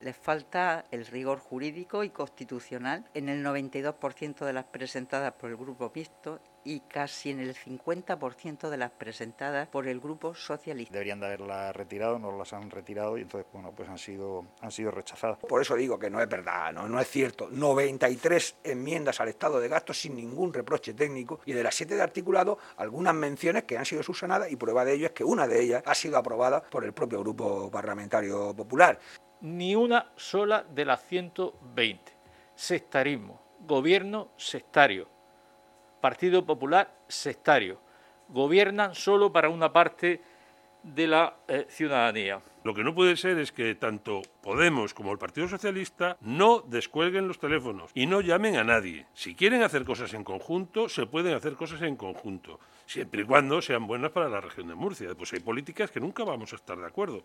Les falta el rigor jurídico y constitucional en el 92% de las presentadas por el Grupo Mixto y casi en el 50% de las presentadas por el Grupo Socialista. Deberían de haberlas retirado, no las han retirado y entonces, pues han sido rechazadas. Por eso digo que no es verdad, no es cierto. 93 enmiendas al estado de gasto sin ningún reproche técnico y de las 7 de articulado, algunas menciones que han sido subsanadas y prueba de ello es que una de ellas ha sido aprobada por el propio Grupo Parlamentario Popular. Ni una sola de las 120. Sectarismo, gobierno sectario, Partido Popular sectario. Gobiernan solo para una parte de la ciudadanía. Lo que no puede ser es que tanto Podemos como el Partido Socialista no descuelguen los teléfonos y no llamen a nadie. Si quieren hacer cosas en conjunto, se pueden hacer cosas en conjunto, siempre y cuando sean buenas para la región de Murcia. Pues hay políticas que nunca vamos a estar de acuerdo.